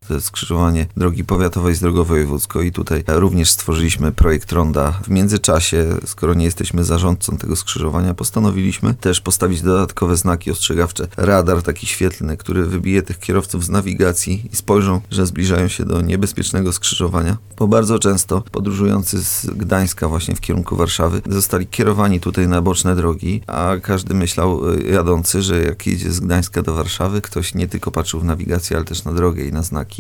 to jest skrzyżowanie drogi powiatowej z drogą wojewódzką i tutaj również stworzyliśmy projekt ronda. W międzyczasie, skoro nie jesteśmy zarządcą tego skrzyżowania, postanowiliśmy też postawić dodatkowe znaki ostrzegawcze. Radar taki świetlny, który wybije tych kierowców z nawigacji i spojrzą, że zbliżają się do niebezpiecznego skrzyżowania. Bo bardzo często podróżujący z Gdańska właśnie w kierunku Warszawy zostali kierowani tutaj na boczne drogi, a każdy myślał jadący, że jak jedzie z Gdańska do Warszawy, ktoś nie tylko patrzył w nawigację, ale też na drogę i na znaki.